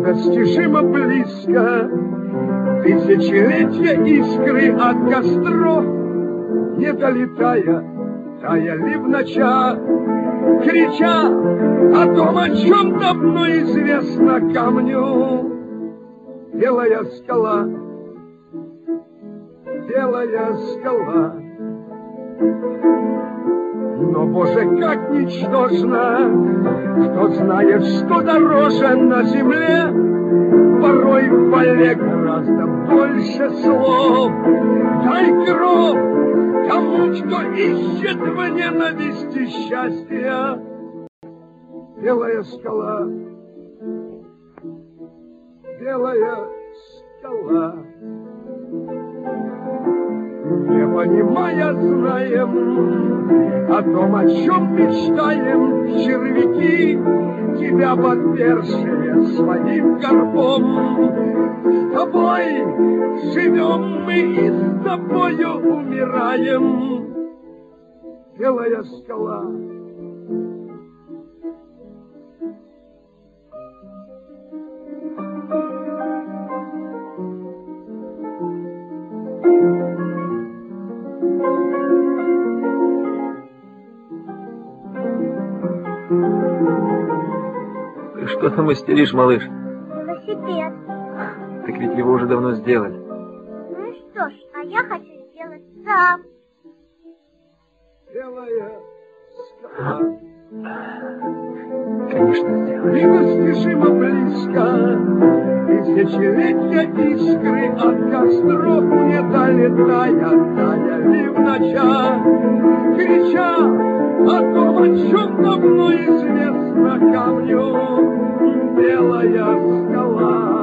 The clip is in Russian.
недостижимо близко. Тысячелетия искры от костров, не долетая, таяли в ночах, крича о том, о чем давно известно камню. Белая скала, белая скала. Но, Боже, как ничтожно, кто знает, что дороже на земле, порой в поле гораздо больше слов. Дай гроб тому, кто ищет в ненависти счастья. Белая скала, белая скала. Не понимая, знаем о том, о чем мечтаем, червяки, тебя подпершие своим горбом. С тобой живем мы и с тобою умираем. Белая скала. Ты что там мастеришь, малыш? Велосипед. Так ведь его уже давно сделали. Ну и что ж, а я хочу сделать сам. Белая скала. Конечно, сделаешь. Недостижимо близко. Тысячелетия искры от костров, не долетая, таяли в ночах, крича о том, о чем давно известно камню. Белая скала.